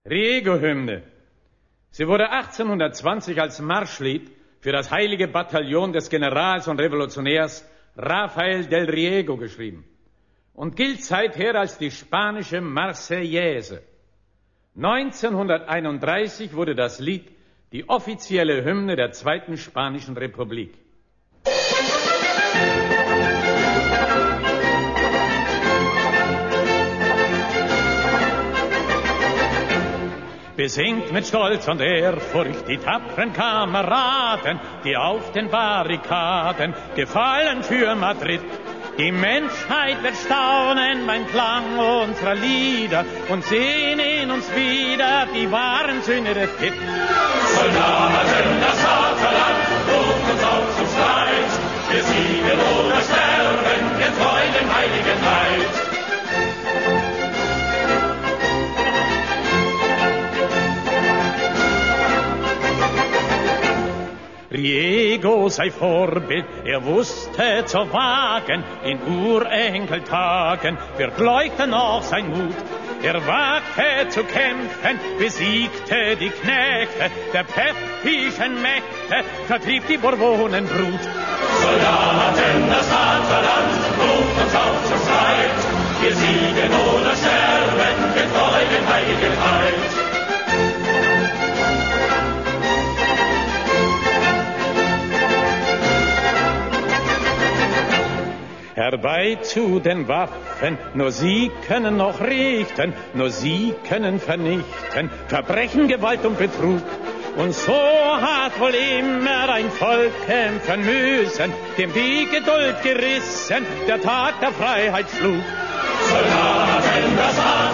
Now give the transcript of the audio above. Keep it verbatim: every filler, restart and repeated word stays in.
Riego-Hymne. Sie wurde achtzehnhundertzwanzig als Marschlied für das heilige Bataillon des Generals und Revolutionärs Rafael del Riego geschrieben und gilt seither als die spanische Marseillaise. neunzehnhunderteinunddreißig wurde das Lied die offizielle Hymne der Zweiten Spanischen Republik. Besingt mit Stolz und Ehrfurcht die tapferen Kameraden, die auf den Barrikaden gefallen für Madrid. Die Menschheit wird staunen beim Klang unserer Lieder und sehen in uns wieder die wahren Söhne der Pit. Soldaten, das Vaterland ruft uns auf zum Streit. Wir siegen oder sterben, wir treu dem heiligen Eid. Riego sei Vorbild, er wusste zu wagen, in Urenkeltagen wird leuchten noch sein Mut. Er wagte zu kämpfen, besiegte die Knechte, der päpstlichen Mächte vertrieb die Bourbonenbrut. Soldaten, das Vaterland ruft uns auf zum Streit. Wir siegen oder sterben, wir treu dem heiligen Eid. Herbei zu den Waffen, nur sie können noch richten, nur sie können vernichten, Verbrechen, Gewalt und Betrug. Und so hat wohl immer ein Volk kämpfen müssen, dem die Geduld gerissen, der Tag der Freiheit schlug. Soldaten, das